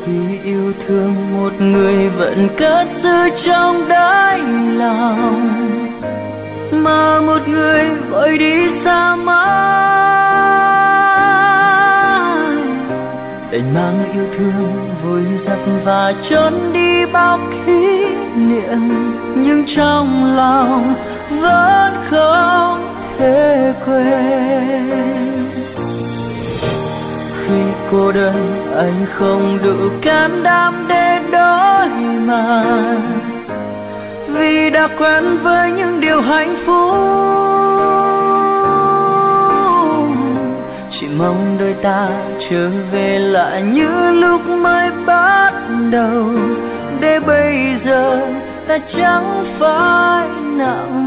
khi yêu thương một người vẫn cất giữ trong đáy lòng, mà một người vội đi xa mãi, đành mang yêu thương vùi dập và trốn đi bao kỷ niệm, nhưng trong lòng vẫn không thể quên. Khi cô đơn anh không đủ can đảm để đối mặt, vì đã quen với những điều hạnh phúc. Chỉ mong đôi ta trở về lại như lúc mới bắt đầu, để bây giờ ta chẳng phải nặng